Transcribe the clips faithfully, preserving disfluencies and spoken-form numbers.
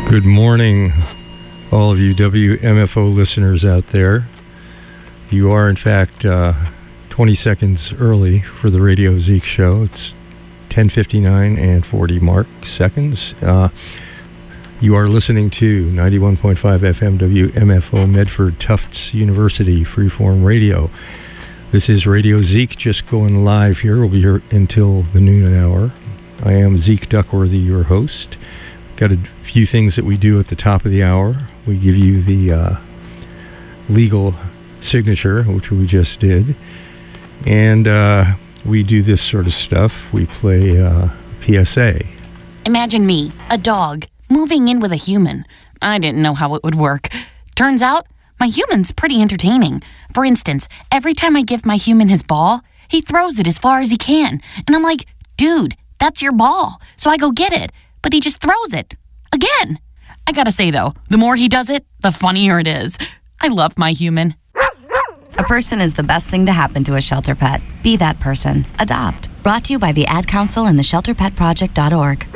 Good morning, all of you W M F O listeners out there. You are, in fact, uh, twenty seconds early for the Radio Zeke show. It's ten fifty-nine and forty mark seconds. Uh, you are listening to ninety-one point five F M W M F O Medford Tufts University Freeform Radio. This is Radio Zeke, just going live here. We'll be here until the noon hour. I am Zeke Duckworthy, your host. Got a few things that we do at the top of the hour. We give you the uh, legal signature, which we just did. And uh, we do this sort of stuff. We play uh, P S A. Imagine me, a dog, moving in with a human. I didn't know how it would work. Turns out, my human's pretty entertaining. For instance, every time I give my human his ball, he throws it as far as he can. And I'm like, dude, that's your ball. So I go get it. But he just throws it. Again. I gotta say, though, the more he does it, the funnier it is. I love my human. A person is the best thing to happen to a shelter pet. Be that person. Adopt. Brought to you by the Ad Council and the shelter pet project dot org.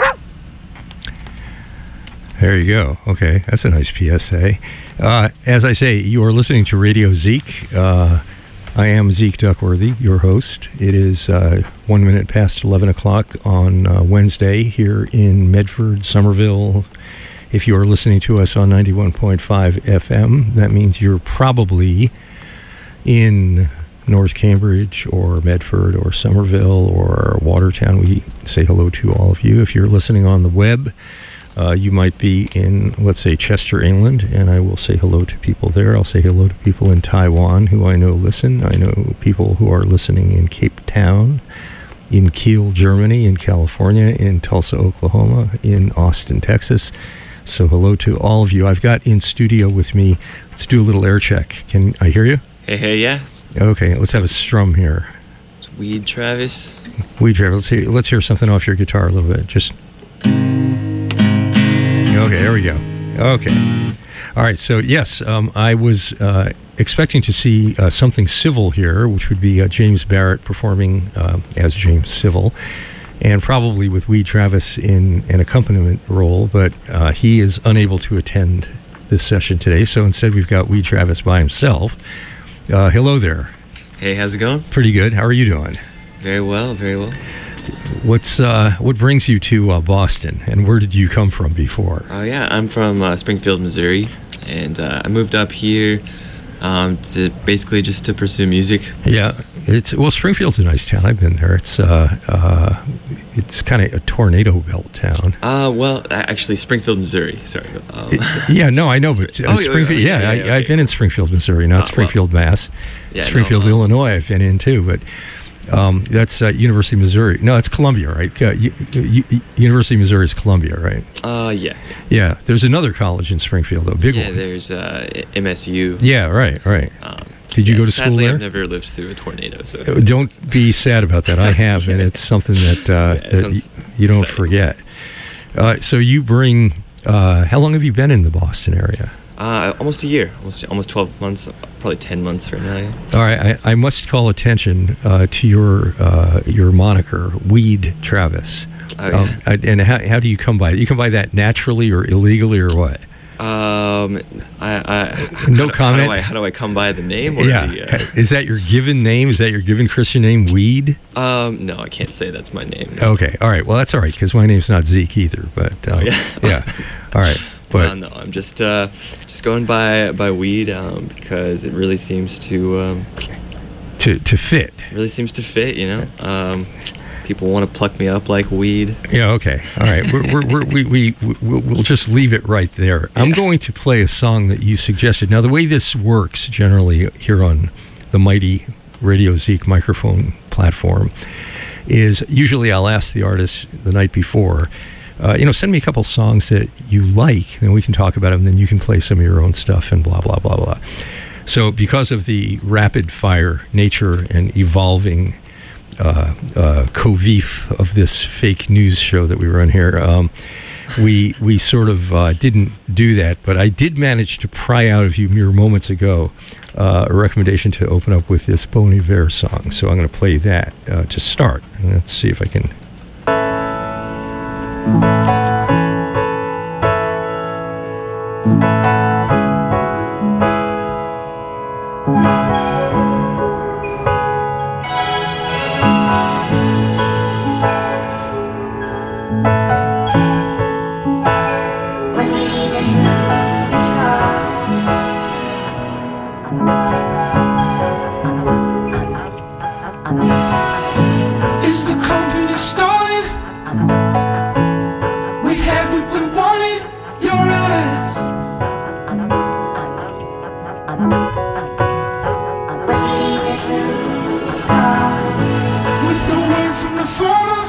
There you go. Okay, that's a nice P S A. Uh, as I say, you are listening to Radio Zeke. Uh, I am Zeke Duckworthy, your host. It is uh, one minute past eleven o'clock on uh, Wednesday here in Medford, Somerville. If you are listening to us on ninety-one point five F M, that means you're probably in North Cambridge or Medford or Somerville or Watertown. We say hello to all of you. If you're listening on the web, Uh, you might be in, let's say, Chester, England, and I will say hello to people there. I'll say hello to people in Taiwan who I know listen. I know people who are listening in Cape Town, in Kiel, Germany, in California, in Tulsa, Oklahoma, in Austin, Texas. So hello to all of you. I've got in studio with me, let's do a little air check. Can I hear you? Hey, hey, yes. Okay, let's have a strum here. It's Weed Travis. Weed Travis. Let's hear, let's hear something off your guitar a little bit. Just... Okay, there we go. Okay. All right, so yes, um, I was uh, expecting to see uh, something civil here, which would be uh, James Barrett performing uh, as James Civil, and probably with Weed Travis in an accompaniment role, but uh, he is unable to attend this session today, so instead we've got Weed Travis by himself. Uh, hello there. Hey, how's it going? Pretty good. How are you doing? Very well, very well. What's uh, what brings you to uh, Boston, and where did you come from before? Oh, uh, yeah, I'm from uh, Springfield, Missouri, and uh, I moved up here um, to basically just to pursue music. Yeah, it's well, Springfield's a nice town. I've been there. It's uh, uh, it's kind of a tornado belt town. Uh, well, actually, Springfield, Missouri. Sorry. Um, it, yeah, no, I know, but uh, oh, Springfield. Yeah, yeah, yeah, yeah I, I've been in Springfield, Missouri, not uh, Springfield, well, Mass. Yeah, Springfield, no, uh, Illinois. I've been in too, but. Um, that's uh, University of Missouri. No, it's Columbia, right? Uh, U- U- University of Missouri is Columbia, right? Uh, yeah. Yeah, there's another college in Springfield, a big yeah, one. Yeah, there's uh, M S U. Yeah, right, right. Um, Did you yeah, go to school sadly, there? I've never lived through a tornado. So don't be sad about that. I have, and it's something that, uh, yeah, it that y- you don't exciting. forget. Uh, so you bring. Uh, how long have you been in the Boston area? Uh, almost a year, almost almost twelve months, probably ten months right now. All right, I, I must call attention uh, to your uh, your moniker, Weed Travis. Oh, yeah. um, I, and how how do you come by it? You come by that naturally or illegally or what? Um, I, I no how, comment. How do, I, how do I come by the name? Or yeah, the, uh, is that your given name? Is that your given Christian name, Weed? Um, no, I can't say that's my name. Okay, all right. Well, that's all right because my name's not Zeke either. But um, oh, yeah, yeah, all right. But no, no, I'm just uh, just going by by Weed um, because it really seems to um, to to fit. Really seems to fit, you know. Um, people want to pluck me up like weed. Yeah. Okay. All right. we're, we're, we're, we we we we'll just leave it right there. Yeah. I'm going to play a song that you suggested. Now, the way this works generally here on the mighty Radio Zeke microphone platform is usually I'll ask the artist the night before. Uh, you know, send me a couple songs that you like, and we can talk about them, and then you can play some of your own stuff and blah, blah, blah, blah. So because of the rapid-fire nature and evolving uh, uh, covif of this fake news show that we run here, um, we we sort of uh, didn't do that, but I did manage to pry out of you mere moments ago uh, a recommendation to open up with this Bon Iver song. So I'm going to play that uh, to start, and let's see if I can... We had what we wanted, your eyes. When we leave this room, it's gone. With no word from the former,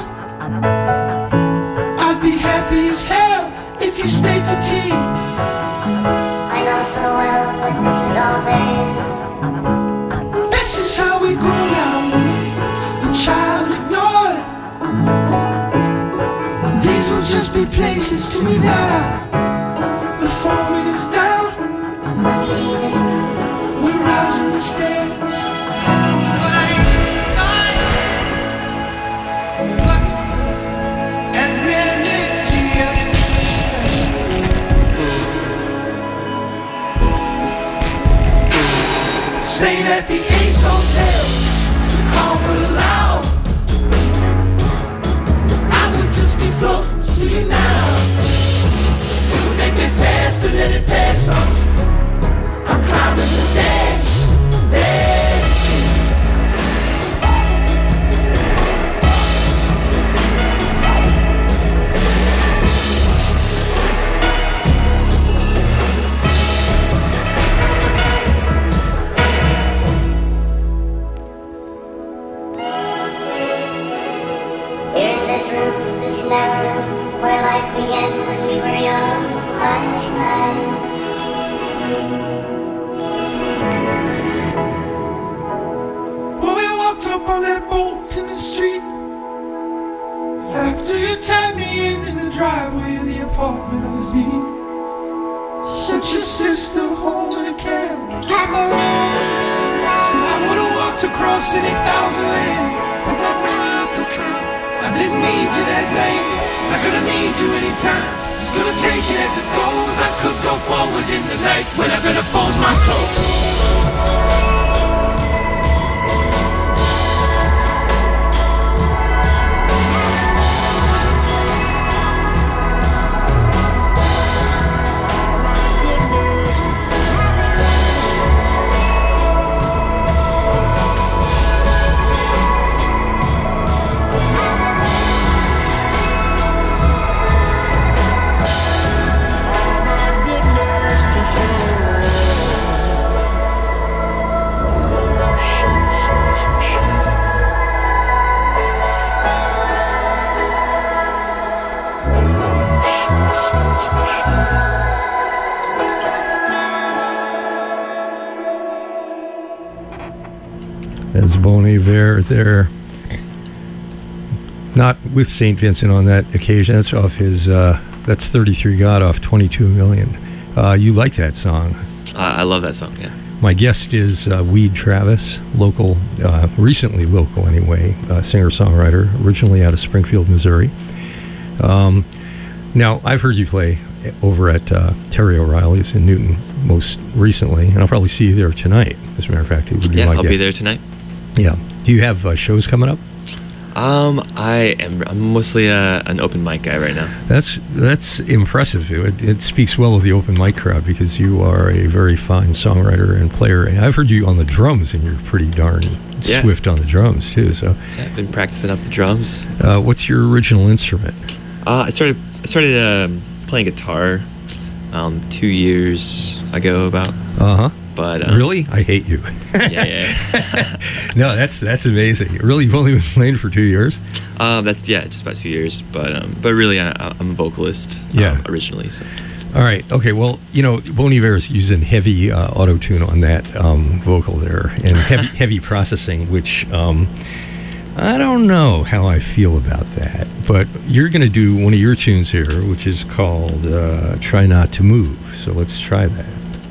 I'd be happy as hell if you stayed for tea. I know so well what this is all there is. This is how we grow now, a child ignored. These will just be places to me now. The foreman is down, When we leave this room, we're rising the stage. And religion. Staying at the Ace Hotel, the call would allow. I would just be floating to you now. It would make me pass to let it pass on. I'm climbing the dash, dash. here in this room, this narrow room, where life began when we were young, last night. When we walked up on that boat in the street, after you tied me in in the driveway of the apartment I was beat, sent your sister home in a cab. Said I would've walked across any thousand lands. I didn't need you that night, not gonna need you anytime. Just gonna take it as it goes. I could go forward in the night when I better fold my clothes. As Bon Iver there, not with Saint Vincent on that occasion. That's off his, uh, that's thirty-three God off twenty-two million. Uh, you like that song? Uh, I love that song, yeah. My guest is uh, Weed Travis, local, uh, recently local anyway, uh, singer-songwriter, originally out of Springfield, Missouri. Um, now, I've heard you play over at uh, Terry O'Reilly's in Newton most recently, and I'll probably see you there tonight, as a matter of fact. It would be Yeah, my I'll guess. be there tonight. Yeah. Do you have uh, shows coming up? Um, I am I'm mostly a, an open mic guy right now. That's that's impressive. It, it speaks well of the open mic crowd because you are a very fine songwriter and player. And I've heard you on the drums, and you're pretty darn Yeah. swift on the drums too. So, Yeah, I've been practicing up the drums. uh, what's your original instrument? Uh, I started I started um, playing guitar um, two years ago about. Uh huh. But um, Really? I hate you. Yeah, yeah. No, that's that's amazing. Really, you've only been playing for two years? um, that's yeah, just about two years. But um, but really, I, I'm a vocalist. Yeah. Um, originally, so. All right. Okay. Well, you know, Bon Iver's using heavy uh, auto tune on that um, vocal there, and heavy heavy processing, which um, I don't know how I feel about that. But you're going to do one of your tunes here, which is called uh, "Try Not to Move." So let's try that.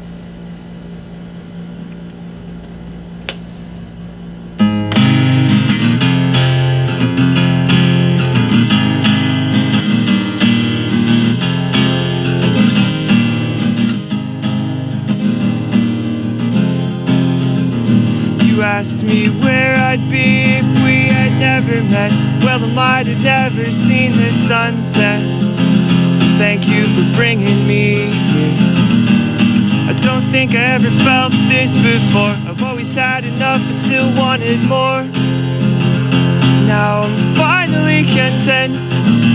You asked me where I'd be if we had never met. Well, I might have never seen the sunset. So thank you for bringing me here. I don't think I ever felt this before. I've always had enough but still wanted more. Now I'm finally content.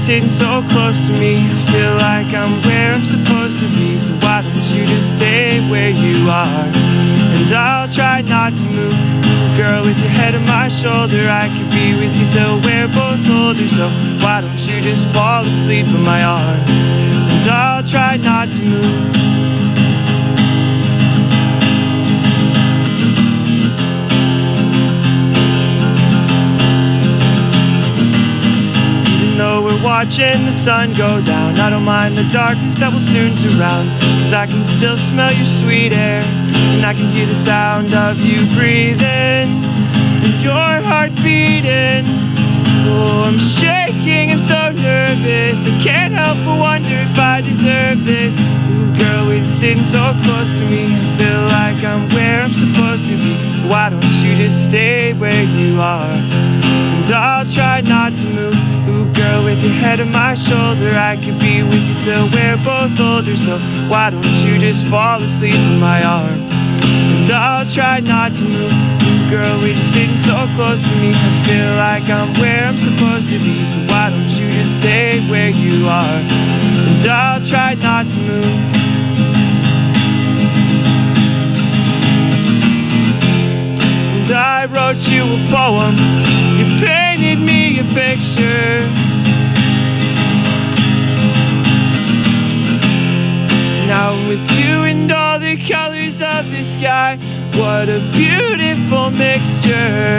sitting so close to me. I feel like I'm where I'm supposed to be. So why don't you just stay where you are? And I'll try not to move. Ooh, girl, with your head on my shoulder, I could be with you till we're both older. So why don't you just fall asleep in my arm? And I'll try not to move. Watching the sun go down, I don't mind the darkness that will soon surround, 'cause I can still smell your sweet air, and I can hear the sound of you breathing, and your heart beating. Oh, I'm shaking, I'm so nervous, I can't help but wonder if I deserve this. Ooh, girl, with you sitting so close to me, I feel like I'm where I'm supposed to be. So why don't you just stay where you are? And I'll try not to move. Ooh, girl, with your head on my shoulder, I could be with you till we're both older. So why don't you just fall asleep in my arm? And I'll try not to move. Ooh, girl, with you sitting so close to me, I feel like I'm where I'm supposed to be. So why don't you just stay where you are? And I'll try not to move. And I wrote you a poem, you painted me a picture. Now I'm with you and all the colors of the sky, what a beautiful mixture.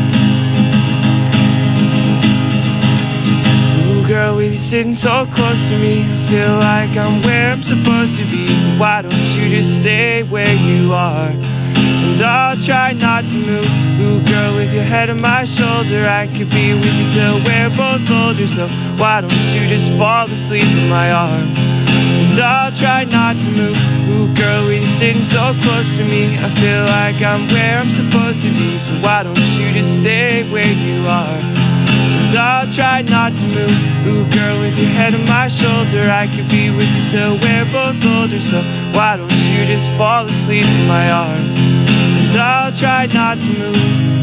Ooh, girl, with you sitting so close to me, I feel like I'm where I'm supposed to be. So why don't you just stay where you are? And I'll try not to move. Ooh, girl, with your head on my shoulder, I could be with you till we're both older. So why don't you just fall asleep in my arm? And I'll try not to move. Ooh, girl, with you sitting so close to me, I feel like I'm where I'm supposed to be. So why don't you just stay where you are? And I'll try not to move. Ooh, girl, with your head on my shoulder, I could be with you till we're both older. So why don't you just fall asleep in my arm? And I'll try not to move.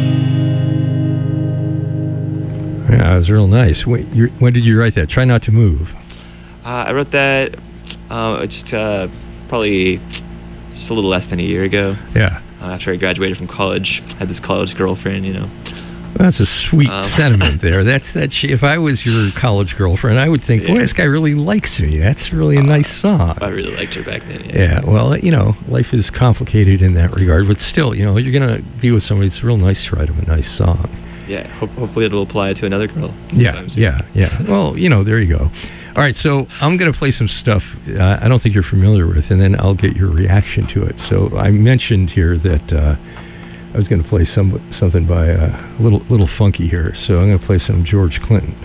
Yeah, it was real nice. When, you're, when did you write that? Try not to move. Uh, I wrote that uh, just uh, probably just a little less than a year ago. Yeah. Uh, after I graduated from college, I had this college girlfriend, you know. That's a sweet um, sentiment there. That's that. Sh- if I was your college girlfriend, I would think, yeah. boy, this guy really likes me. That's really a uh, nice song. I really liked her back then. Yeah. yeah. Well, you know, life is complicated in that regard, but still, you know, you're gonna be with somebody. It's real nice to write them a nice song. Yeah. Ho- hopefully, it'll apply to another girl. Yeah. Yeah. Yeah. Well, you know, there you go. All right, so I'm going to play some stuff uh, I don't think you're familiar with, and then I'll get your reaction to it. So I mentioned here that uh, I was going to play some something by a uh, little little funky here. So I'm going to play some George Clinton.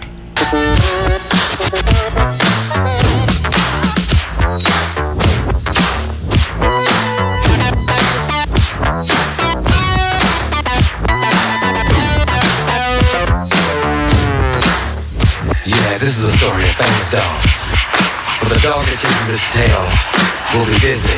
This is a story of a famous dog. But the dog that chases its tail will be busy.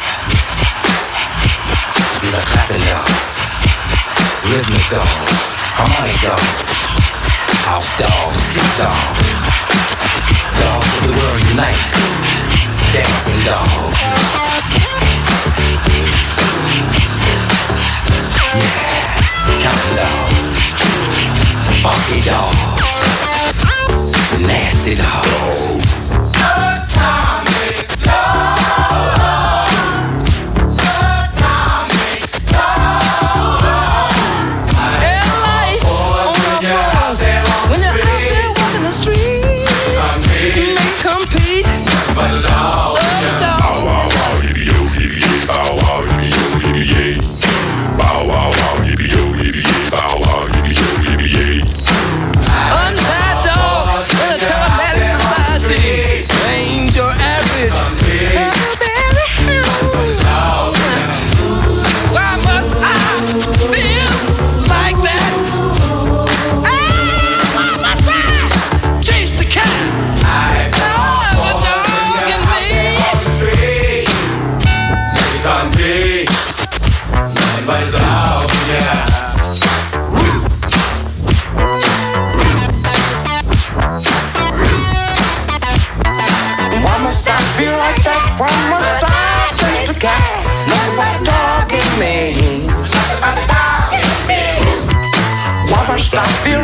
These are clapping dogs, rhythmic dogs, harmonic dogs, house dogs, street dogs, dogs of the world unite, dancing dogs. Yeah, counting dogs, funky dogs. Nasty dogs. Atomic dogs. Atomic dogs. And life on the roads, when you're out there walking the street, you may compete, but the dog, the dog. Bow wow wow, yippee yo, yippee yay. Bow wow, yippee yo, yippee yay. Bow wow wow, yippee yo, yippee yay. Bow wow, yippee yo, yippee yay. Untied dog. Telematics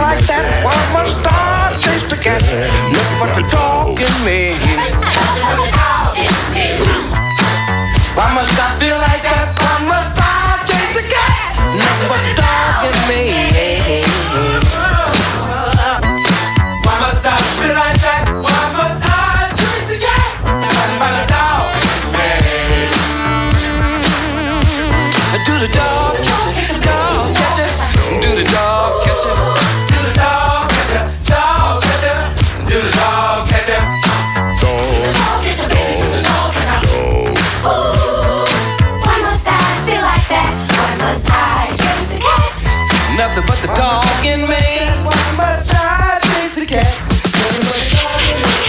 like that? Why must I chase the cat? Nothing but the dog in me. Why must I feel like that? Why must I chase the cat? Nothing but the dog in me. Why must I feel like that? Why must I chase the cat? Nothing but the dog in me. Do the dog catch it? Dog catch it? Do the dog catch it? Do the dog catch it? Dog catch it? Do the dog catch it? Dog catch it, baby. Do the dog catch it? Ooh, why must I feel like that? Why must I chase the cat? Nothing but the dog in me. Why must I chase the cat? Nothing but the dog in me.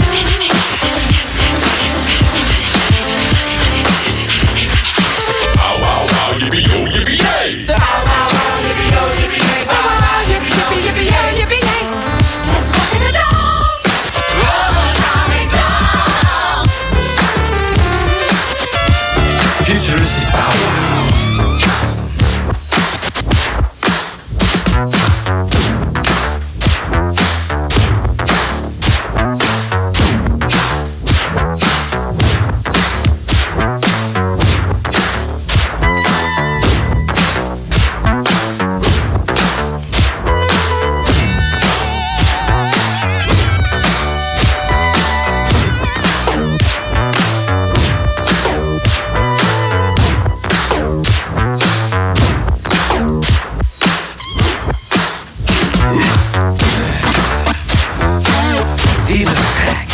Ow, ow, ow, yippee, yo, yippee, yay! Ow, ow, ow, yippee, yo, yippee, yay! Ow, ow, yippee, yippee, yippee, yay, yippee, yay! Just walking a dog. Atomic dog. Futuristic bow wow. He's a pack.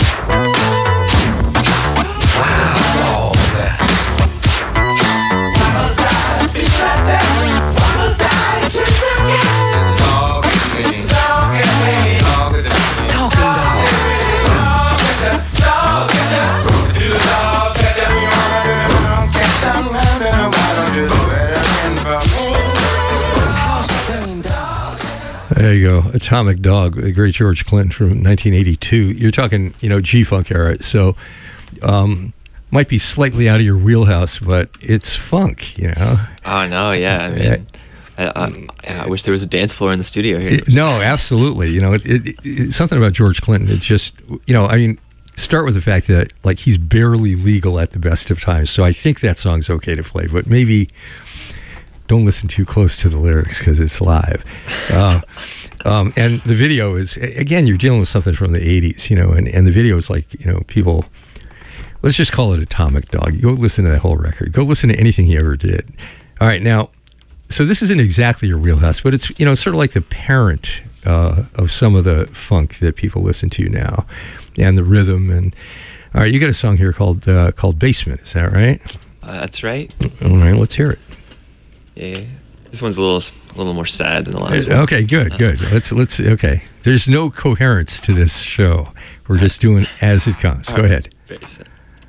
Wow, all that. Why must I be like that? Why must I chase the cat? Dog in me. Dog in me. Dog in me. Talking dogs. Dog catch it, dog catch it. Do the dog catch it? Dog catch it. Why don't you do it again for me? House-trained dogs. There you go. Atomic Dog, the great George Clinton from nineteen eighty-two. You're talking, you know, G-Funk era. So, um, might be slightly out of your wheelhouse, but it's funk, you know? Oh no, yeah. I mean, I, I, I wish there was a dance floor in the studio here. It- no, absolutely. You know, it, it, it, it's something about George Clinton. It just, you know, I mean, start with the fact that, like, he's barely legal at the best of times. So I think that song's okay to play, but maybe don't listen too close to the lyrics because it's live. Uh, um, and the video is, again, you're dealing with something from the eighties, you know, and, and the video is like, you know, people, let's just call it Atomic Dog. Go listen to that whole record. Go listen to anything he ever did. All right, now, so this isn't exactly your wheelhouse, but it's, you know, sort of like the parent uh, of some of the funk that people listen to now, and the rhythm. And all right, you got a song here called uh, called Basement. Is that right? Uh, that's right. All right, let's hear it. Yeah. This one's a little a little more sad than the last one. Okay, good, good. Let's let's okay. There's no coherence to this show. We're just doing as it comes. Go All right. ahead. Very sad.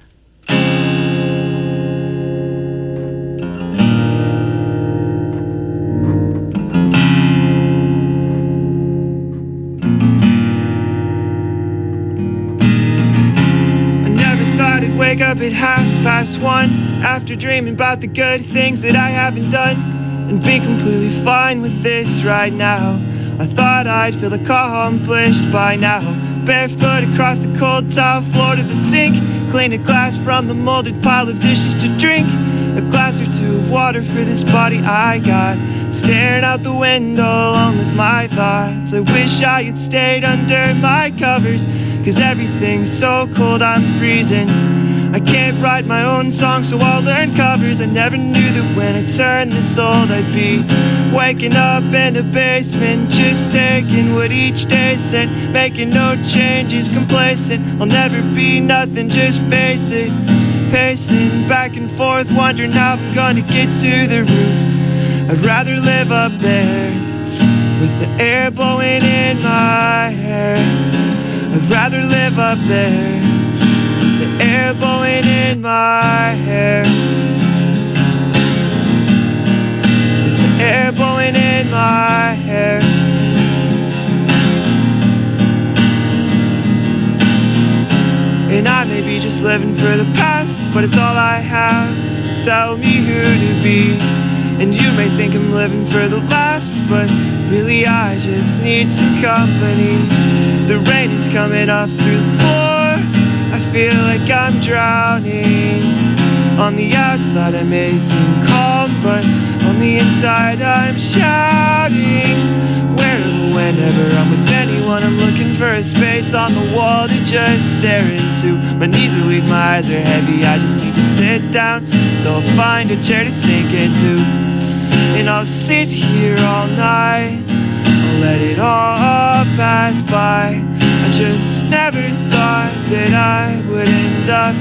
I never thought I'd wake up at half past one after dreaming about the good things that I haven't done and be completely fine with this right now. I thought I'd feel accomplished by now. Barefoot across the cold tile floor to the sink, clean a glass from the molded pile of dishes to drink. A glass or two of water for this body I got. Staring out the window alone with my thoughts. I wish I had stayed under my covers, 'cause everything's so cold I'm freezing. I can't write my own songs, so I'll learn covers. I never knew that when I turned this old I'd be waking up in a basement, just taking what each day sent, making no changes, complacent. I'll never be nothing, just face it. Pacing back and forth, wondering how I'm gonna get to the roof. I'd rather live up there with the air blowing in my hair. I'd rather live up there with the air blowing in my hair. With the air blowing in my hair. And I may be just living for the past, but it's all I have to tell me who to be. And you may think I'm living for the laughs, but really I just need some company. The rain is coming up through the floor, I feel like I'm drowning. On the outside I may seem calm, but on the inside I'm shouting. Whenever I'm with anyone, I'm looking for a space on the wall to just stare into. My knees are weak, my eyes are heavy, I just need to sit down, so I'll find a chair to sink into. And I'll sit here all night, I'll let it all pass by. I just never thought that I would end up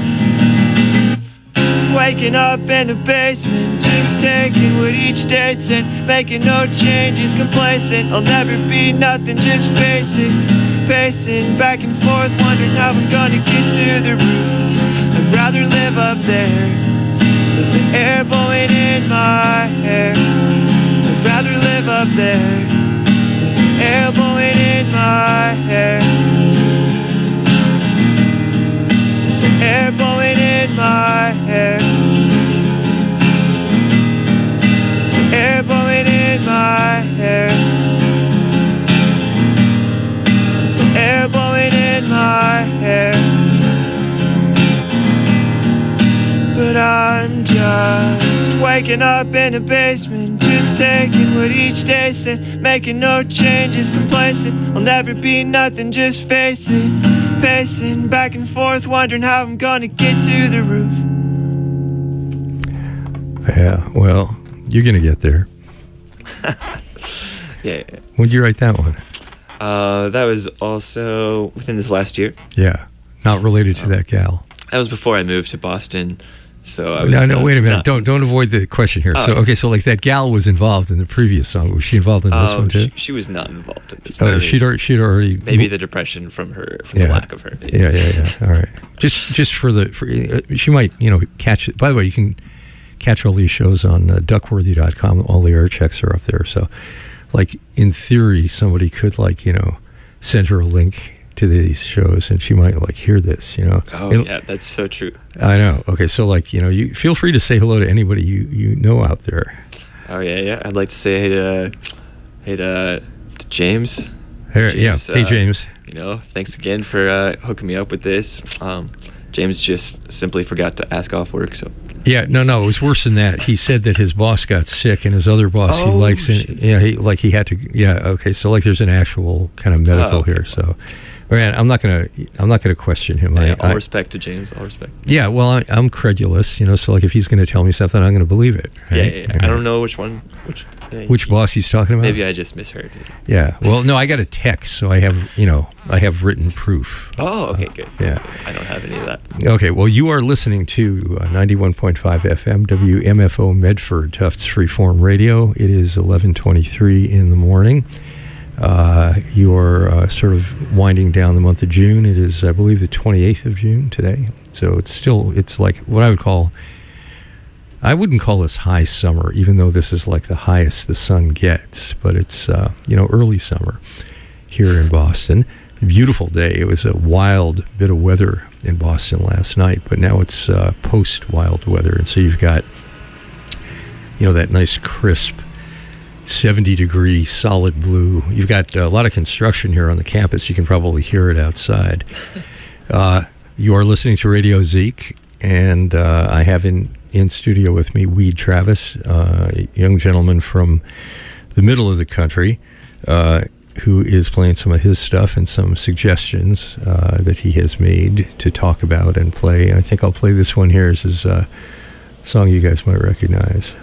waking up in a basement, just taking what each day sent, making no changes, complacent. I'll never be nothing, just face it. Pacing back and forth, wondering how I'm gonna get to the roof. I'd rather live up there, with the air blowing in my hair. I'd rather live up there, with the air blowing in my hair. The air blowing in my hair. The air blowing in my hair. The air blowing in my hair. But I'm just waking up in a basement, just taking what each day sent, making no changes, complacent. I'll never be nothing, just face it. Pacing back and forth, wondering how I'm gonna get to the roof. Yeah, well, you're gonna get there. yeah, yeah. When did you write that one? Uh, that was also within this last year. Yeah, not related to um, that gal. That was before I moved to Boston. So I was, no, no, uh, wait a minute. Not, don't don't avoid the question here. Oh. So okay, so like that gal was involved in the previous song. Was she involved in this uh, one too? She, she was not involved in this. Oh, I mean, she'd already, she'd already maybe the depression from her, from yeah. the lack of her. Yeah, yeah, yeah. All right. Just just for the for, uh, she might you know catch it. By the way, you can catch all these shows on uh, duckworthy dot com. All the air checks are up there. So, like in theory, somebody could like you know send her a link to these shows and she might like hear this, you know. Oh and, yeah, that's so true. I know. Okay, so like, you know, you feel free to say hello to anybody you, you know out there. Oh yeah, yeah. I'd like to say hey to hey to, to James. Hey, James, yeah. Hey uh, James. You know, thanks again for uh, hooking me up with this. Um, James just simply forgot to ask off work, so. Yeah, no, no, it was worse than that. He said that his boss got sick, and his other boss oh, he likes, and yeah, he like he had to. Yeah, okay, so like there's an actual kind of medical oh, okay. here. So, man, I'm not gonna, I'm not gonna question him. Yeah, I, all I, respect to James. All respect. Yeah, well, I, I'm credulous, you know. So like, if he's gonna tell me something, I'm gonna believe it. Right? Yeah, yeah, yeah. I don't know which one, which. Uh, Which boss he's talking about? Maybe I just misheard. Yeah. Well, no, I got a text, so I have, you know, I have written proof. Oh, okay, good. Uh, yeah. I don't have any of that. Okay. Well, you are listening to uh, ninety-one point five F M W M F O Medford, Tufts Freeform Radio. It is eleven twenty-three in the morning. Uh, you are uh, sort of winding down the month of June. It is, I believe, the twenty-eighth of June today. So it's still, it's like what I would call, I wouldn't call this high summer, even though this is like the highest the sun gets, but it's, uh, you know, early summer here in Boston. A beautiful day. It was a wild bit of weather in Boston last night, but now it's uh, post-wild weather. And so you've got, you know, that nice crisp seventy degree solid blue. You've got a lot of construction here on the campus. You can probably hear it outside. Uh, you are listening to Radio Zeke, and uh, I have in in studio with me Weed Travis, uh, a young gentleman from the middle of the country, uh, who is playing some of his stuff and some suggestions uh, that he has made to talk about and play. I think I'll play this one here. This is a song you guys might recognize.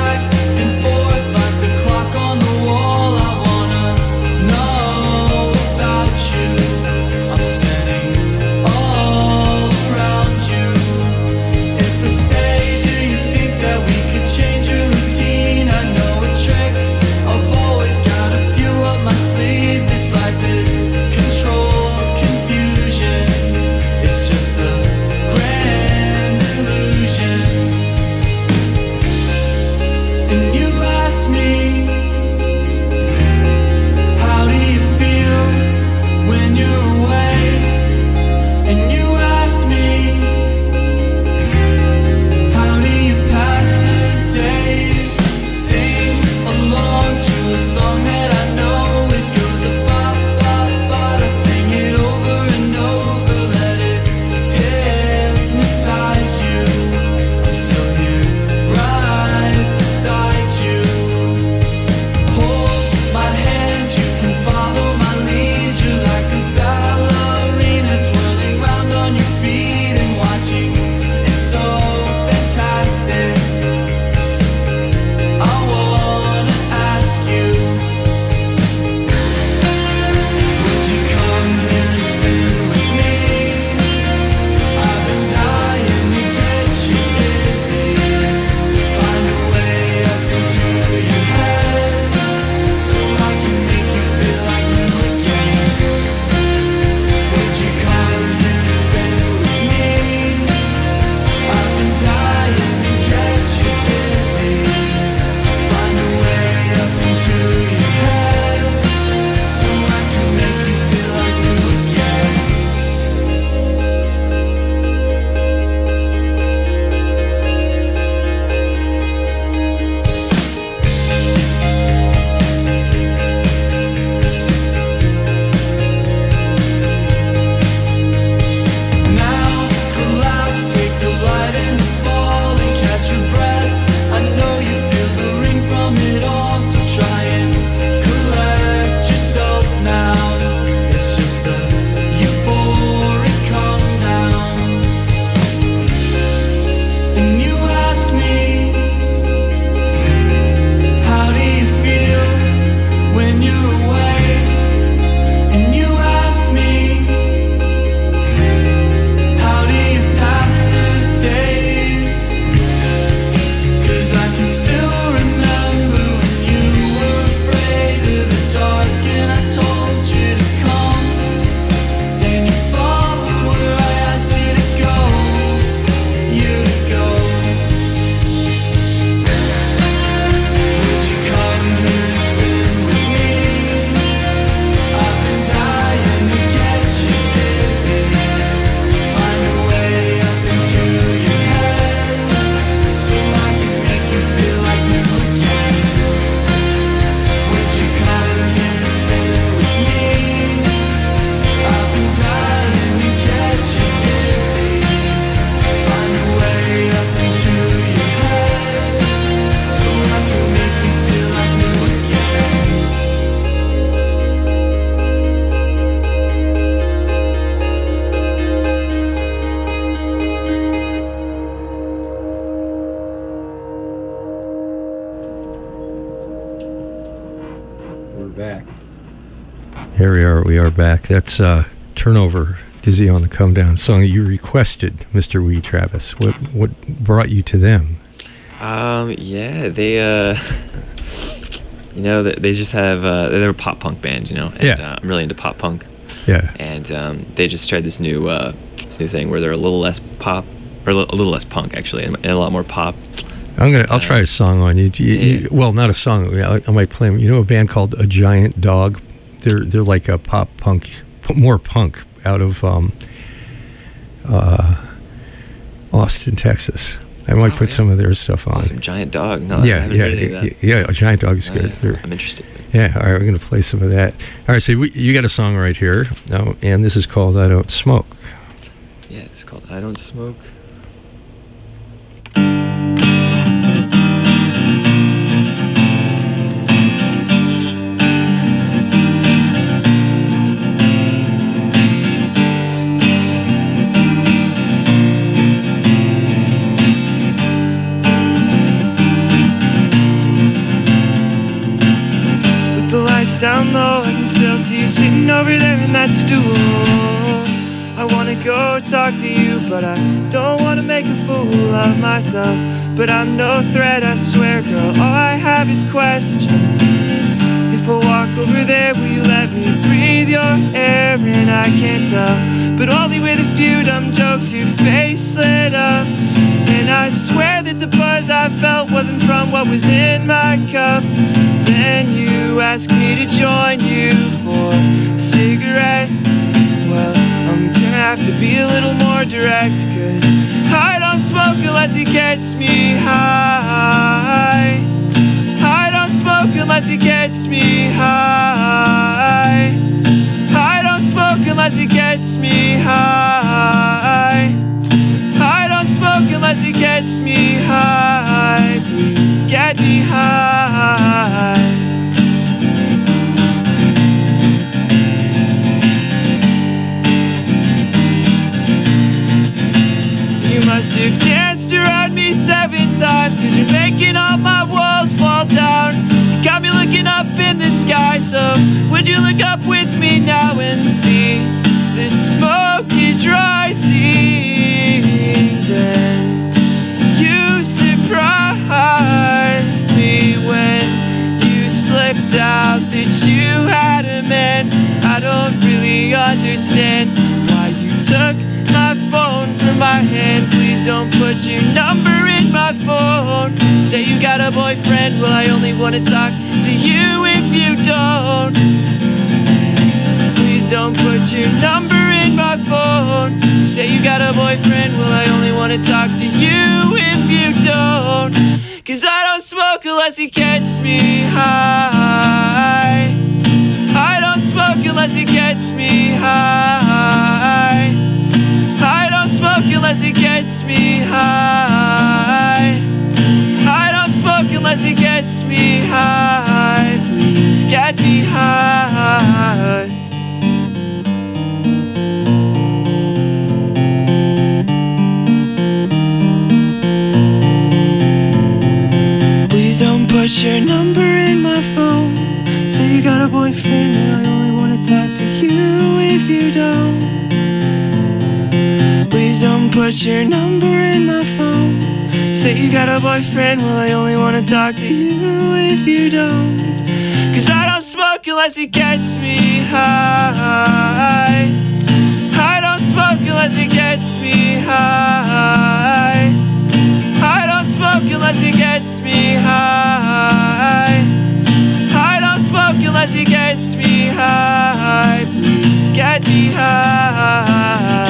Forth like the clock on the wall. I wanna know back. Here we are. We are back. That's uh, Turnover, Dizzy on the Come Down, song that you requested, Mister Wee Travis. What what brought you to them? Um, yeah, they, uh, you know, they, they just have, uh, they're a pop punk band, you know, and Yeah. uh, I'm really into pop punk. Yeah. And um, they just tried this new, uh, this new thing where they're a little less pop, or a li- a little less punk actually, and, and a lot more pop. I'm gonna. I'll try a song on you. Do you, Yeah. you well, not a song. I, I might play them. You know a band called A Giant Dog? They're they're like a pop punk, p- more punk out of um, uh, Austin, Texas. I might Oh, put yeah. some of their stuff on. Awesome, Giant Dog. No, I yeah, haven't yeah, heard any of yeah, that. yeah. A Giant Dog is Uh, good. They're- I'm interested. Yeah. All right, we're gonna play some of that. All right, so we, you got a song right here, oh, and this is called "I Don't Smoke." Yeah, it's called I Don't Smoke. With the lights down low, I can still see you sitting over there in that stool. I wanna go talk to you, but I don't wanna make a fool of myself. But I'm no threat, I swear, girl, all I have is questions. If I walk over there, will you let me breathe your air? And I can't tell, but only with a few dumb jokes, your face lit up. And I swear that the buzz I felt wasn't from what was in my cup. Then you asked me to join you for a cigarette. Well, I'm gonna have to be a little more direct, cause I don't smoke unless it gets me high. I don't smoke unless it gets me high. I don't smoke unless it gets me high. I don't smoke unless it gets me high. Please get me high. You must have danced around me seven times, cause you're making all my walls fall down. You got me looking up in the sky, so would you look up with me now and see the smoke is rising? Then you surprised me when you slipped out that you had a man. I don't really understand why you took my phone from my hand. Please don't put your number in my phone. Say you got a boyfriend, well I only wanna talk to you if you don't. Please don't put your number in my phone. Say you got a boyfriend, well I only wanna talk to you if you don't. Cause I don't smoke unless it gets me high. I don't smoke unless it gets me high. I don't smoke unless it gets me high. I don't smoke unless it gets me high. Please get me high. Please don't put your number in my phone. Say you got a boyfriend and I only wanna talk to you if you don't. Please don't put your number in my phone. Say you got a boyfriend, well I only wanna talk to you if you don't. Cause I don't smoke unless it gets me high. I don't smoke unless it gets me high. I don't smoke unless it gets me high. I don't smoke unless it gets me high. Please get me high.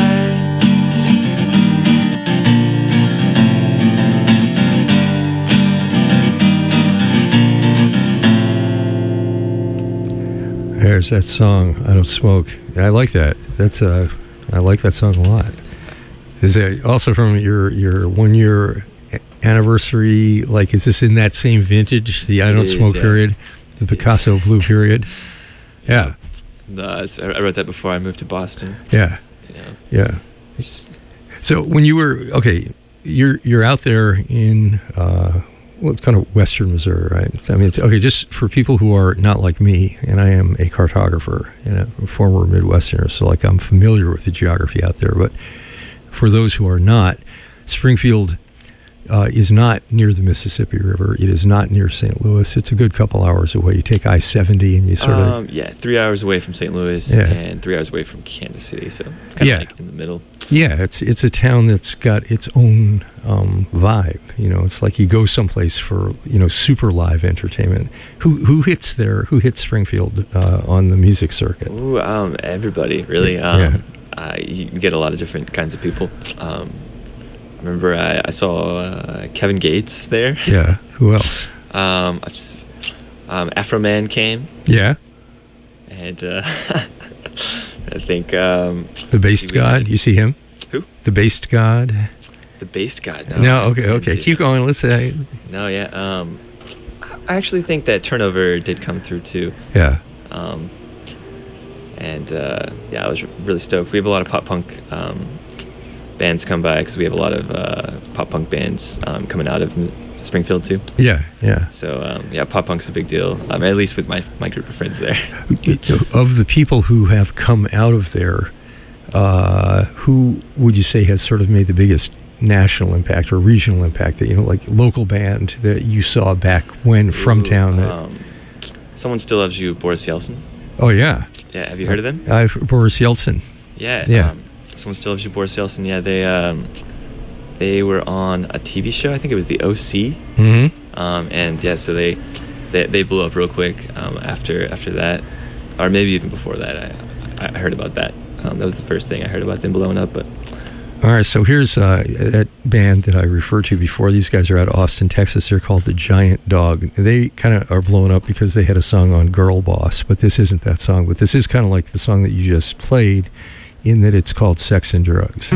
There's that song, "I Don't Smoke." I like that. That's uh, I like that song a lot. Is it also from your your one year anniversary? Like, is this in that same vintage, the "I It Don't is, Smoke" yeah. period, the Picasso Blue period? Yeah, No, it's, I wrote that before I moved to Boston. yeah, You know, yeah. just, So when you were okay, you're you're out there in uh, well, it's kind of western Missouri, right? I mean, it's, okay, just for people who are not like me, and I am a cartographer and a former Midwesterner, so like I'm familiar with the geography out there, but for those who are not, Springfield uh, is not near the Mississippi River. It is not near Saint Louis. It's a good couple hours away. You take I seventy and you sort um, of... Yeah, three hours away from Saint Louis Yeah. and three hours away from Kansas City, so it's kind of Yeah. like in the middle. Yeah, it's it's a town that's got its own um, vibe. You know, it's like you go someplace for, you know, super live entertainment. Who who hits there? Who hits Springfield uh, on the music circuit? Ooh, um, everybody, really. Um, Yeah. uh, you get a lot of different kinds of people. Um, I remember I, I saw uh, Kevin Gates there. Yeah. Who else? Um, I just, um, Afro Man came, Yeah. and uh, I think um, The Based we had- God. You see him? Who? The Based God. The Based God. No. I okay. didn't Okay. see Keep that. going. Let's say. No, yeah. Um, I actually think that Turnover did come through too. Yeah. Um, and uh, yeah, I was really stoked. We have a lot of pop punk um, bands come by because we have a lot of uh, pop punk bands um, coming out of M- Springfield too. Yeah. Yeah. So um, yeah, pop punk's a big deal. Um, at least with my my group of friends there. Of the people who have come out of there, uh, who would you say has sort of made the biggest national impact or regional impact? That, you know, like local band that you saw back when from Ooh, town. That, Um, Someone Still Loves You, Boris Yeltsin. oh yeah. Yeah, have you heard of them? I've Boris Yeltsin. Yeah. Yeah. Um, Someone Still Loves You, Boris Yeltsin. Yeah, they um, they were on a T V show. I think it was the O C. Mm-hmm. Um, and yeah, so they, they they blew up real quick um, after after that, or maybe even before that. I I heard about that. Um, that was the first thing I heard about them blowing up. But All right, so here's uh, that band that I referred to before. These guys are out of Austin, Texas. They're called the Giant Dog. They kind of are blowing up because they had a song on Girl Boss, but this isn't that song. But this is kind of like the song that you just played, in that it's called Sex and Drugs.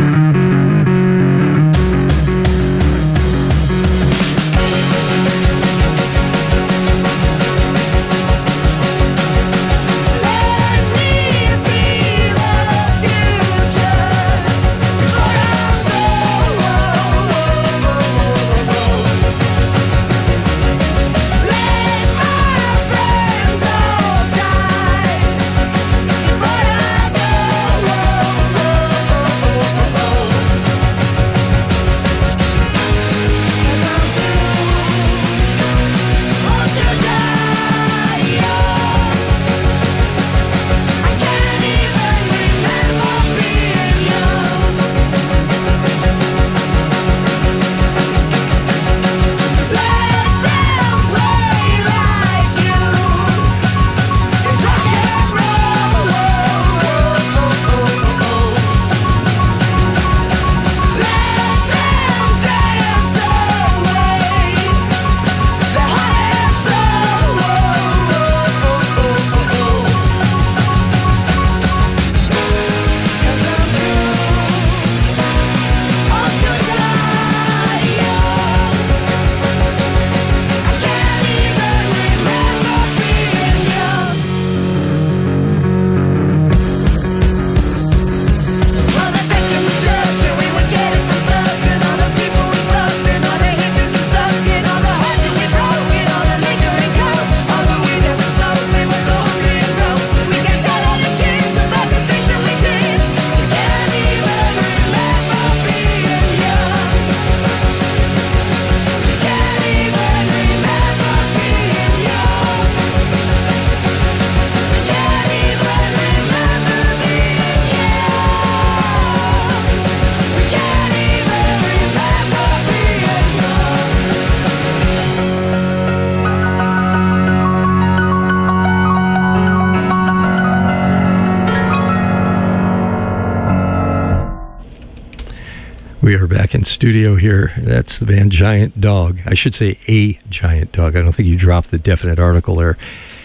We are back in studio here. That's the band Giant Dog. I should say a Giant Dog. I don't think you dropped the definite article there.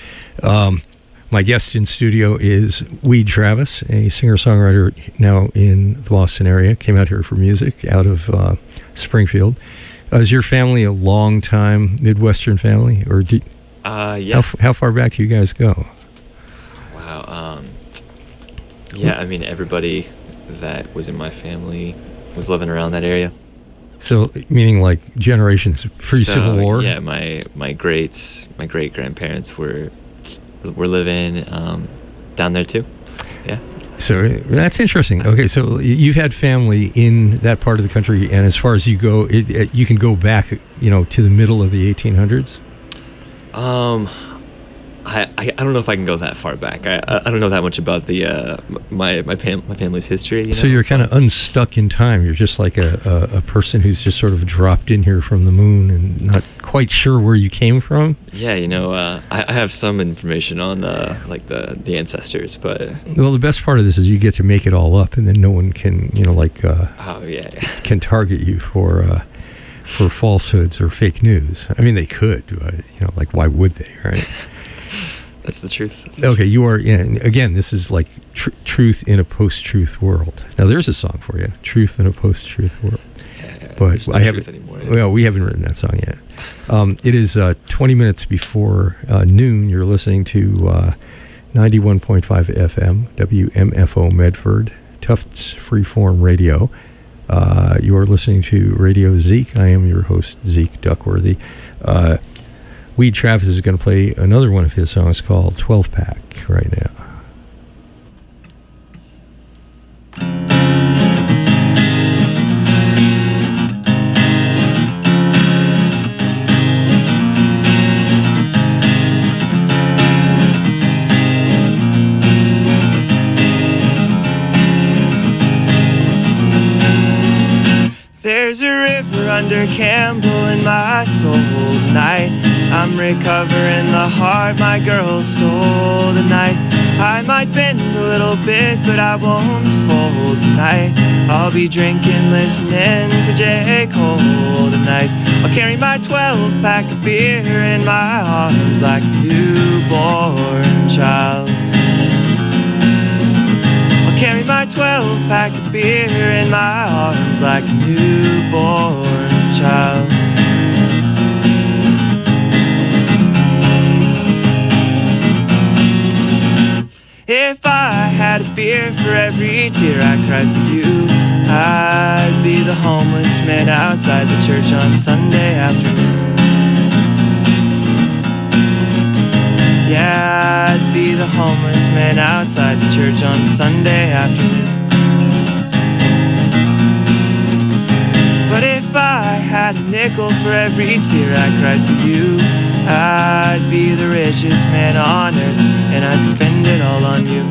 Um, my guest in studio is Weed Travis, a singer-songwriter now in the Boston area. Came out here for music out of uh, Springfield. Uh, is your family a long-time Midwestern family? Or did, uh, yeah. how, f- how far back do you guys go? Wow. Um, yeah, I mean, everybody that was in my family was living around that area. So, meaning like generations pre-Civil so, War? Yeah, my my great my great grandparents were were living um, down there too. Yeah. So that's interesting. Okay, so you've had family in that part of the country, and as far as you go, it, it, you can go back, you know, to the middle of the eighteen hundreds. Um, I, I, I don't know if I can go that far back. I I don't know that much about the uh, my my, fam- my family's history. You know? So you're kind of unstuck in time. You're just like a, a, a person who's just sort of dropped in here from the moon and not quite sure where you came from. Yeah, you know, uh, I, I have some information on uh, like the, the ancestors, but well, the best part of this is you get to make it all up, and then no one can, you know, like uh, oh yeah, yeah. can target you for uh, for falsehoods or fake news. I mean, they could, but you know, like why would they, right? That's the truth. That's the okay, truth. you are, yeah, again, this is like tr- truth in a post-truth world. Now, there's a song for you, Truth in a Post-Truth World. Yeah, yeah, But no I haven't, anymore, yeah. well, we haven't written that song yet. Um, it is uh, twenty minutes before uh, noon. You're listening to uh, ninety-one point five F M, W M F O Medford, Tufts Freeform Radio. Uh, you are listening to Radio Zeke. I am your host, Zeke Duckworthy. Uh, Weed Travis is going to play another one of his songs called twelve pack right now. There's a river under Campbell in my soul tonight. I'm recovering the heart my girl stole tonight. I might bend a little bit, but I won't fold tonight. I'll be drinking, listening to J. Cole tonight. I'll carry my twelve pack of beer in my arms like a newborn child. I'll carry my twelve pack of beer in my arms like a newborn child. If I had a beer for every tear I cried for you, I'd be the homeless man outside the church on Sunday afternoon. Yeah, I'd be the homeless man outside the church on Sunday afternoon. But if I had a nickel for every tear I cried for you, I'd be the richest man on earth, and I'd spend it all on you.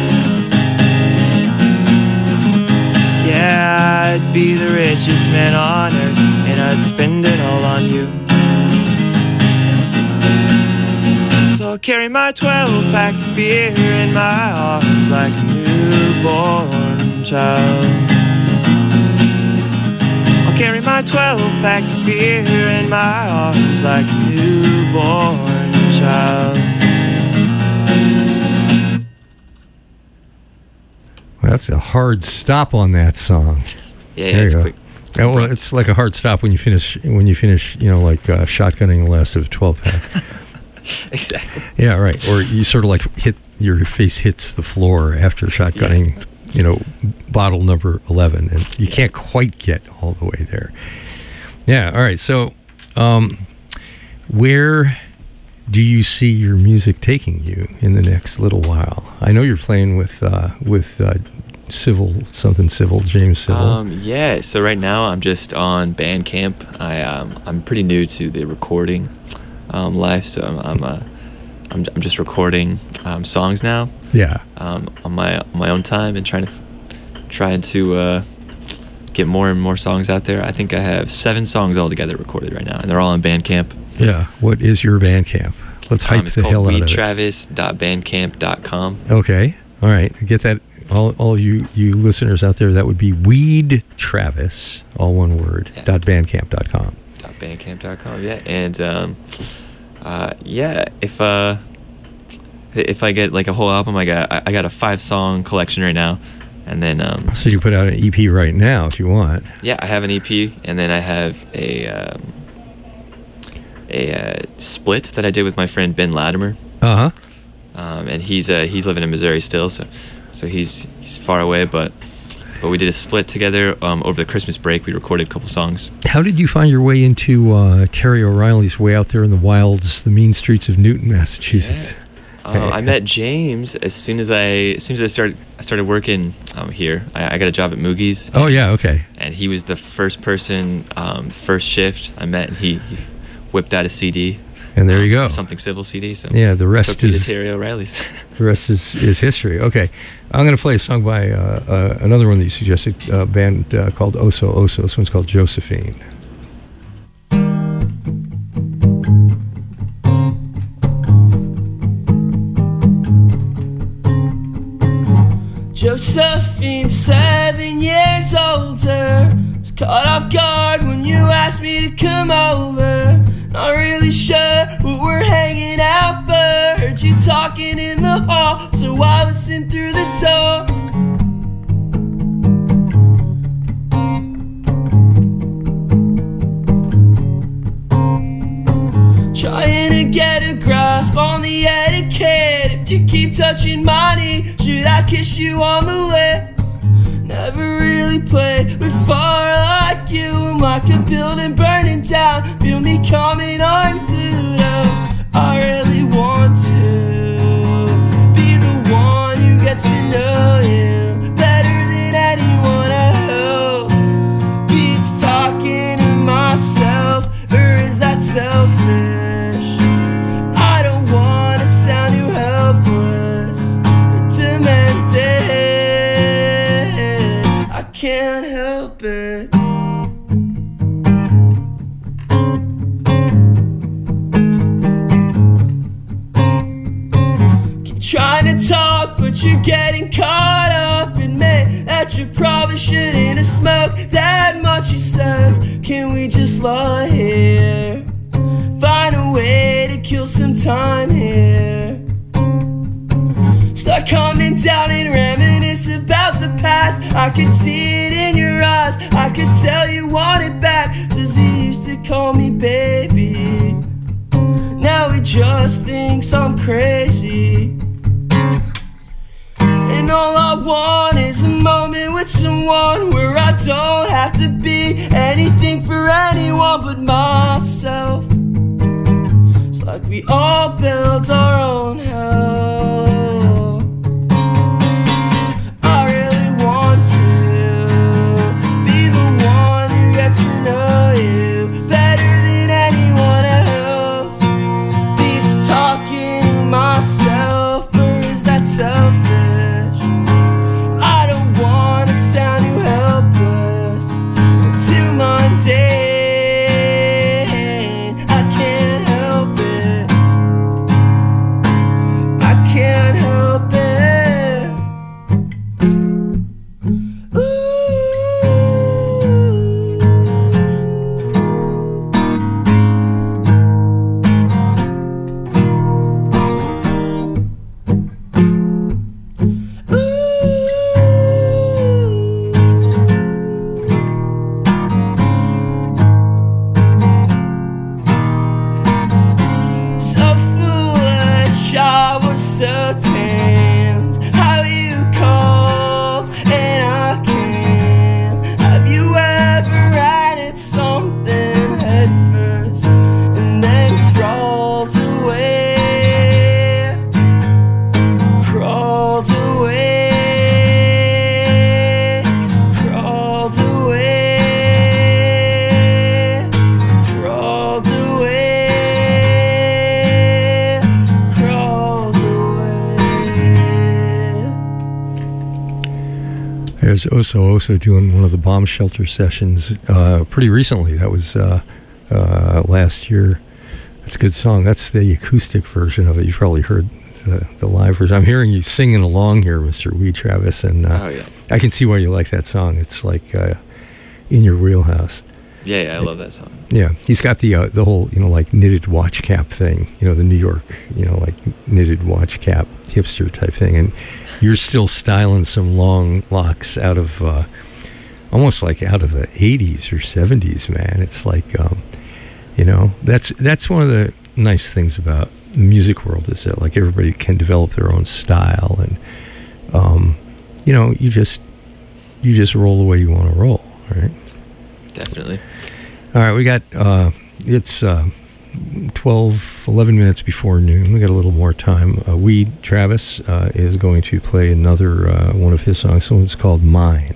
Yeah, I'd be the richest man on earth, and I'd spend it all on you. So I'll carry my twelve pack of beer in my arms like a newborn child. I'll carry my twelve pack of beer in my arms like a newborn child. Well, that's a hard stop on that song. Yeah, There yeah, it's you go. quick. Yeah, well, it's like a hard stop when you finish when you finish, you know, like uh, shotgunning the last of a twelve pack. Exactly. Yeah, right. Or you sort of like hit your face hits the floor after shotgunning, yeah. you know, bottle number eleven, and you can't quite get all the way there. Yeah. All right. So, um, where do you see your music taking you in the next little while? I know you're playing with uh, with uh, Civil something Civil James Civil. Um, yeah. So right now I'm just on Bandcamp. I um, I'm pretty new to the recording um, life, so I'm I'm, uh, I'm I'm just recording um, songs now. Yeah. Um, on my on my own time and trying to trying to uh, get more and more songs out there. I think I have seven songs altogether recorded right now, and they're all on Bandcamp. Yeah. What is your Bandcamp? Let's hype um, it's the hell called out of it. weed travis dot bandcamp dot com. Okay. All right. Get that. All, all you, you listeners out there, that would be Weed Travis, all one word, Yeah. dot bandcamp dot com. Dot bandcamp dot com. Yeah, and um, uh, yeah, if uh, if I get like a whole album, I got I got a five song collection right now, and then um, So you put out an E P right now if you want. yeah, I have an E P, and then I have a um, a uh, split that I did with my friend Ben Latimer. Uh huh. Um, and he's uh, he's living in Missouri still, so so he's he's far away, but but we did a split together um, over the Christmas break. We recorded a couple songs. How did you find your way into uh, Terry O'Reilly's Way Out There in the Wilds, the mean streets of Newton, Massachusetts? Yeah. Uh, I met James as soon as I as soon as I started I started working um, here. I, I got a job at Moogie's. Oh yeah, okay. And he was the first person, um, first shift I met. And he, he whipped out a C D. And there you go. Something Civil C D. So yeah, the rest took me is to Terry O'Reilly's. The rest is, is history. Okay, I'm going to play a song by uh, uh, another one that you suggested, a band uh, called Oso Oso. This one's called Josephine. Josephine, seven years older, was caught off guard when you asked me to come over. Not really sure what we're hanging out for. Heard you talking in the hall, so I listened through the door. Trying to get a grasp on the etiquette. If you keep touching my knee, should I kiss you on the lips? Never really played with fire like you. I'm like a building burning down, feel me coming unglued. Oh, I really want to be the one who gets to know you better than anyone else. Beats talking to myself, or is that selfish? I don't want to sound too helpless or demented. I can't help it. Keep trying to talk, but you're getting caught up. Admit that you probably shouldn't have smoked that much. He says, can we just lie here? Find a way to kill some time here. Start coming down and reminisce about the past. I could see it in your eyes, I could tell you want it back. Says he used to call me baby, now he just thinks I'm crazy. And all I want is a moment with someone where I don't have to be anything for anyone but myself. It's like we all build our own hell. I really want to be the one who gets to know you better than anyone else. Beats talking to myself, or is that selfish? I don't want to sound too helpless or too mundane. There's Oso Oso doing one of the bomb shelter sessions uh, pretty recently. That was uh, uh, last year. That's a good song. That's the acoustic version of it. You've probably heard the, the live version. I'm hearing you singing along here, Mister Wee Travis, and uh, oh, yeah. I can see why you like that song. It's like uh, in your wheelhouse. Yeah, yeah, I love that song. Yeah, he's got the uh, the whole, you know, like knitted watch cap thing, you know, the New York, you know, like knitted watch cap hipster type thing, and you're still styling some long locks out of uh, almost like out of the eighties or seventies, man. It's like, um, you know, that's that's one of the nice things about the music world, is that like everybody can develop their own style, and um, you know, you just you just roll the way you want to roll, right? Definitely. All right, we got, uh, it's uh, twelve, eleven minutes before noon. We got a little more time. Uh, Weed Travis uh, is going to play another uh, one of his songs. So it's called Mine.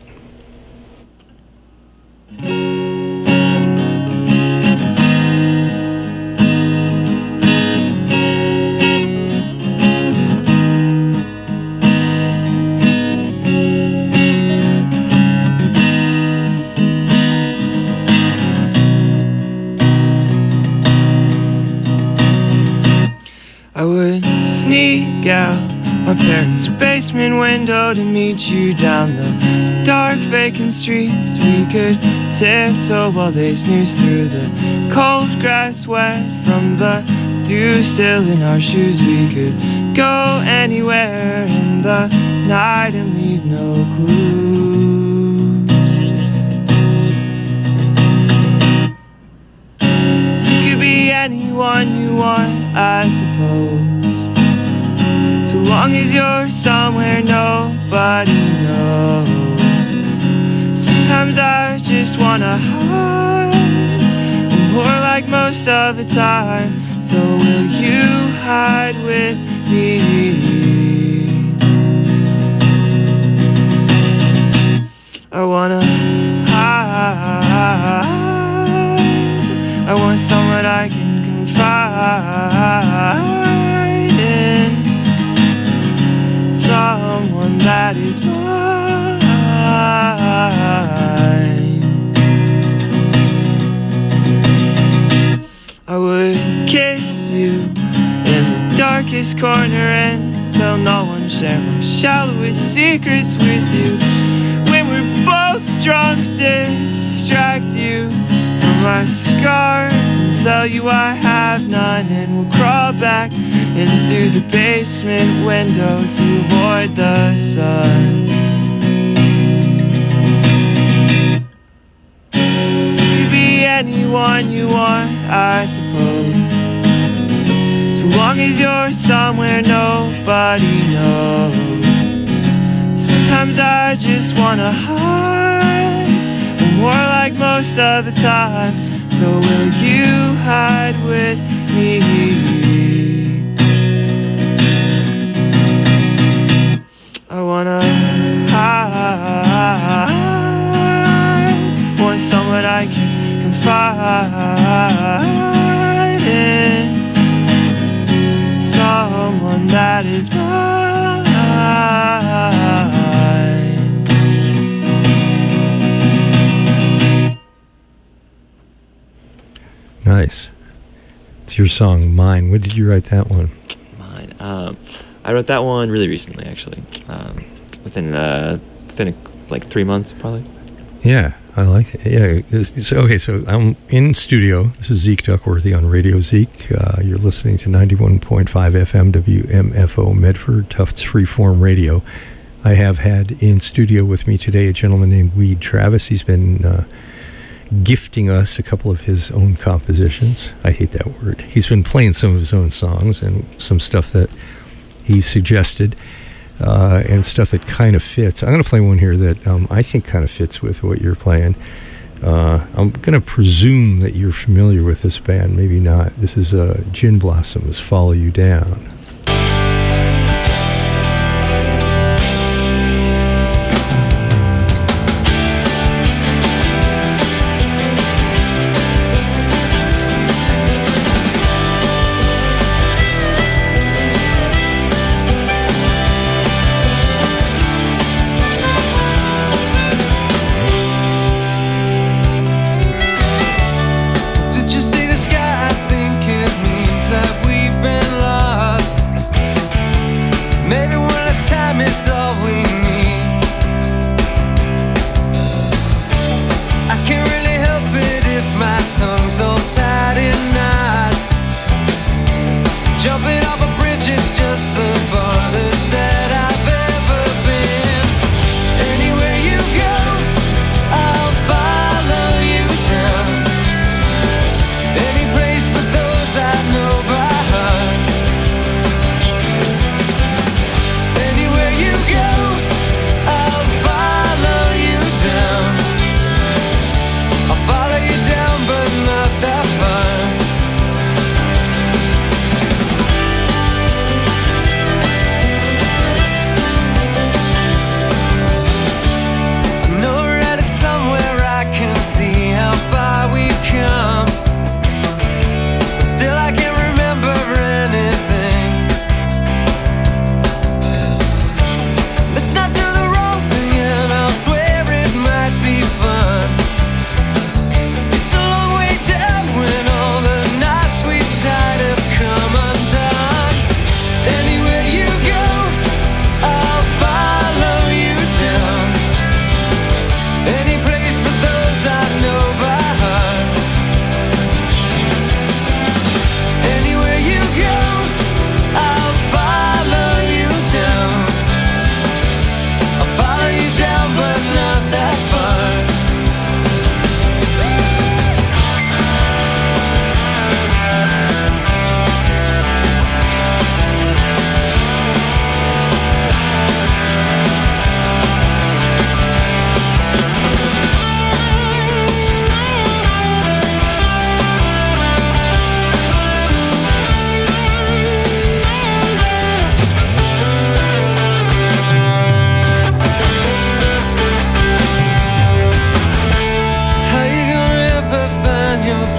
I would sneak out my parents' basement window to meet you down the dark vacant streets. We could tiptoe while they snooze through the cold grass wet from the dew still in our shoes. We could go anywhere in the night and leave no clues. You could be anyone you want, I suppose, so long as you're somewhere nobody knows. Sometimes I just wanna hide, more like most of the time. So will you hide with me? I wanna hide, I want someone I can confide in, someone that is mine. I would kiss you in the darkest corner and tell no one, share my shallowest secrets with you. When we're both drunk, distract you from my scars and tell you I have none, and we'll crawl back into the basement window to avoid the sun. You could be anyone you want, I suppose, so long as you're somewhere nobody knows. Sometimes I just wanna hide, but more like most of the time. So will you hide with me? I wanna hide, want someone I can confide in, someone that is mine. Nice. It's your song, Mine. When did you write that one? Mine. Um, I wrote that one really recently, actually. Um, within uh, within a, like three months, probably. Yeah, I like it. Yeah. So, okay, so I'm in studio. This is Zeke Duckworthy on Radio Zeke. Uh, you're listening to ninety-one point five F M W M F O Medford, Tufts Freeform Radio. I have had in studio with me today a gentleman named Weed Travis. He's been uh, gifting us a couple of his own compositions. I hate that word. He's been playing some of his own songs and some stuff that he suggested. Uh, and stuff that kind of fits. I'm going to play one here that um, I think kind of fits with what you're playing. Uh, I'm going to presume that you're familiar with this band, maybe not. This is uh, Gin Blossoms, Follow You Down. Anywhere you go, I'll follow you.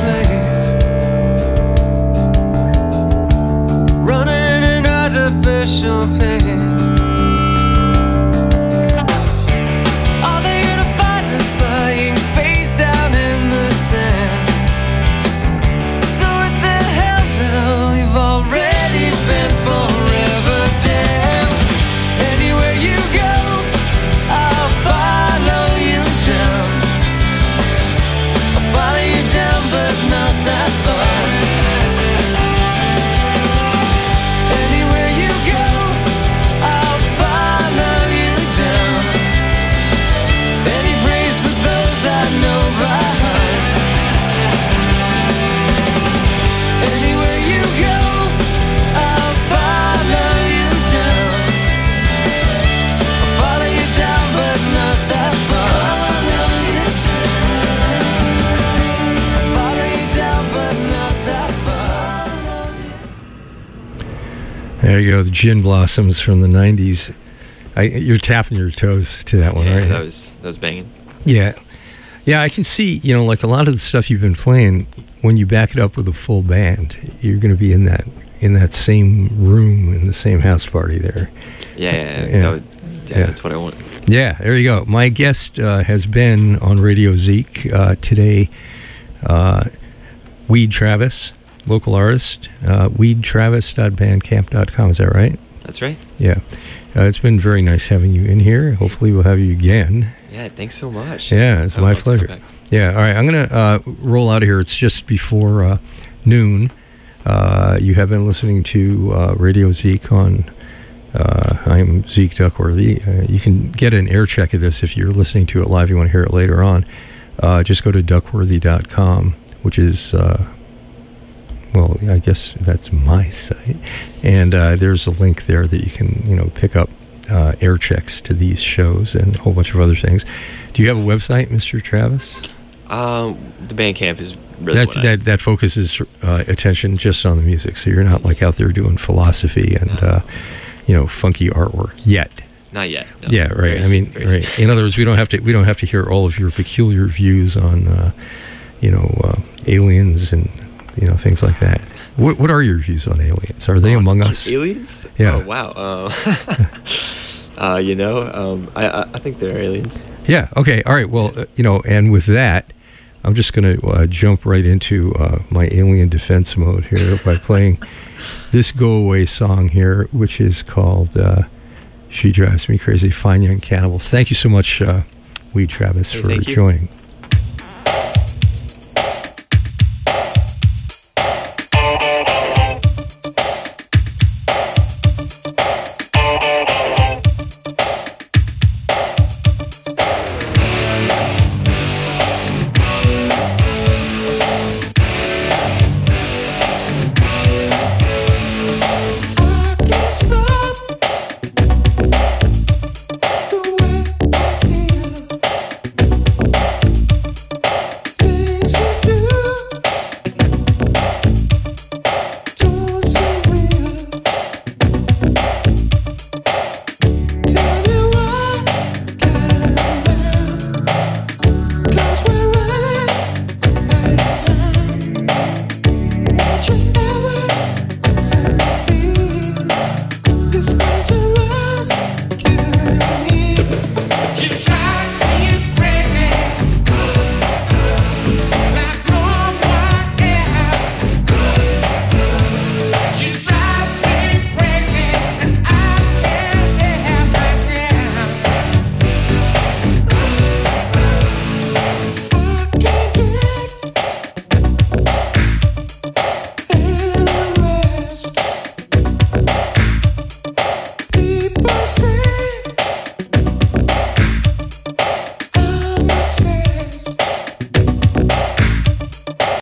place, running an artificial pain. Are they gonna find us lying face down in the sand? So what the hell now? We've already been forever damned. Anywhere you go, I'll follow you down. I'll follow you down, but not that far. Anywhere you go, I'll follow you down. Any praise for those I know by heart. Anywhere you go, I'll follow you down. I'll follow you down, but not that far. Follow you down. Follow you down, but not that far. There you go, the Gin Blossoms from the nineties. I, you're tapping your toes to that one, Yeah, right? that was that was banging. Yeah. Yeah, I can see, you know, like a lot of the stuff you've been playing, when you back it up with a full band, you're going to be in that in that same room, in the same house party there. Yeah, yeah, yeah. Yeah. That would, yeah, Yeah. that's what I want. Yeah, there you go. My guest uh, has been on Radio Zeke uh, today, uh, Weed Travis, local artist, uh, weed travis dot bandcamp dot com. Is that right? That's right. Yeah. Uh, it's been very nice having you in here. Hopefully we'll have you again. Yeah, thanks so much. Yeah, it's I would my love to come pleasure. back. Yeah, all right. I'm going to uh, roll out of here. It's just before uh, noon. Uh, you have been listening to uh, Radio Zeke on. Uh, I'm Zeke Duckworthy. Uh, you can get an air check of this if you're listening to it live. You want to hear it later on. Uh, just go to duckworthy dot com, which is, uh, well, I guess that's my site. And uh, there's a link there that you can, you know, pick up uh, air checks to these shows and a whole bunch of other things. Do you have a website, Mister Travis? Um, the Bandcamp is really That's, what I- that that focuses uh, attention just on the music, so you're not like out there doing philosophy and uh, you know, funky artwork yet. Not yet. No. Yeah, right. Very I soon, mean, very soon. right. In other words, we don't have to we don't have to hear all of your peculiar views on uh, you know uh, aliens and you know things like that. What what are your views on aliens? Are they On- among on us? Aliens? Yeah. Oh, wow. Uh, uh, you know, um, I, I I think they're aliens. Yeah. Okay. All right. Well, uh, you know, and with that, I'm just going to uh, jump right into uh, my alien defense mode here by playing this go away song here, which is called uh, "She Drives Me Crazy." Fine Young Cannibals. Thank you so much, uh, Weed Travis, Hey, for thank you. joining.